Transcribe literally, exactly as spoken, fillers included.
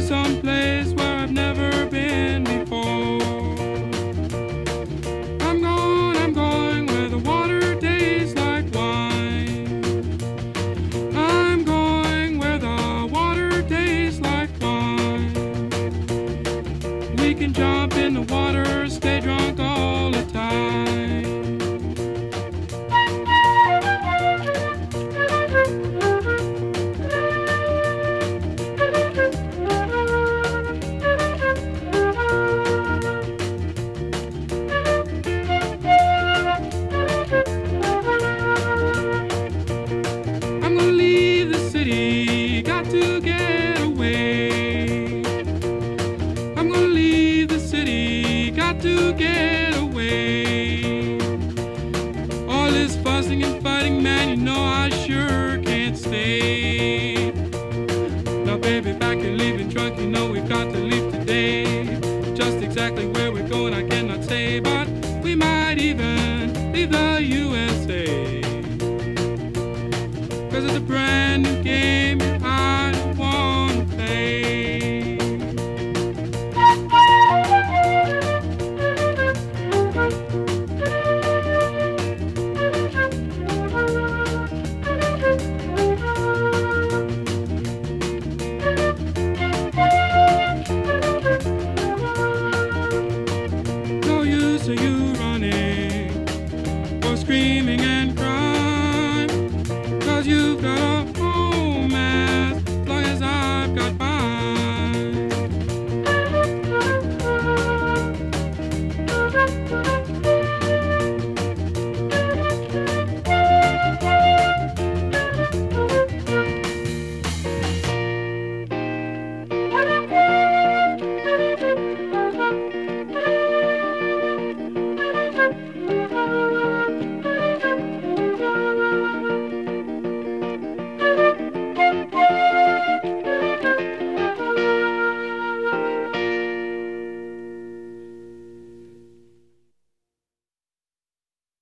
someplace where I've never been before. I'm going, I'm going where the water tastes like wine. I'm going where the water tastes like wine. We can jump in the water, stay drunk all the time. Got to get away. I'm gonna leave the city, got to get away. All this fussing and fighting, man, you know I sure can't stay. Now baby, back and leaving drunk, you know we've got to leave today. Just exactly where we're going I cannot say, but we might even leave the U S A, 'cause it's a brand new game.